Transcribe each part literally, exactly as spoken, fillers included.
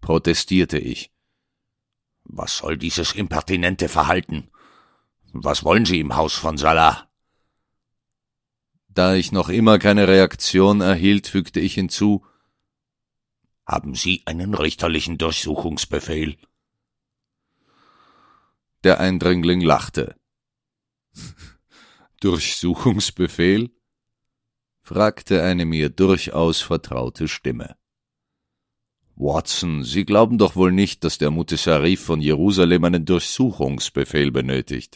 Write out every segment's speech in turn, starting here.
protestierte ich. »Was soll dieses impertinente Verhalten? Was wollen Sie im Haus von Salah?« Da ich noch immer keine Reaktion erhielt, fügte ich hinzu: »Haben Sie einen richterlichen Durchsuchungsbefehl?« Der Eindringling lachte. »Durchsuchungsbefehl?« fragte eine mir durchaus vertraute Stimme. »Watson, Sie glauben doch wohl nicht, dass der Mutesarif von Jerusalem einen Durchsuchungsbefehl benötigt.«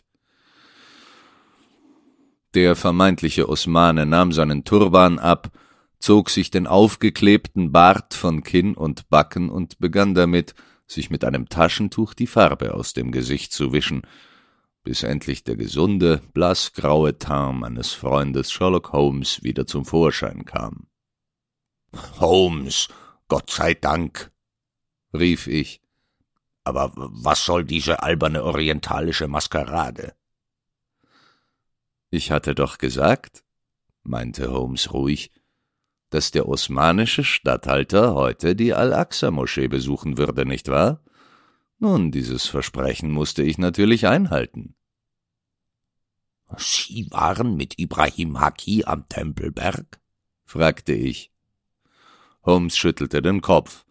Der vermeintliche Osmane nahm seinen Turban ab, zog sich den aufgeklebten Bart von Kinn und Backen und begann damit, sich mit einem Taschentuch die Farbe aus dem Gesicht zu wischen, bis endlich der gesunde, blassgraue Teint meines Freundes Sherlock Holmes wieder zum Vorschein kam. »Holmes, Gott sei Dank«, rief ich. »Aber was soll diese alberne orientalische Maskerade?« »Ich hatte doch gesagt«, meinte Holmes ruhig, »dass der osmanische Statthalter heute die Al-Aqsa-Moschee besuchen würde, nicht wahr? Nun, dieses Versprechen musste ich natürlich einhalten.« »Sie waren mit Ibrahim Haki am Tempelberg?« fragte ich. Holmes schüttelte den Kopf.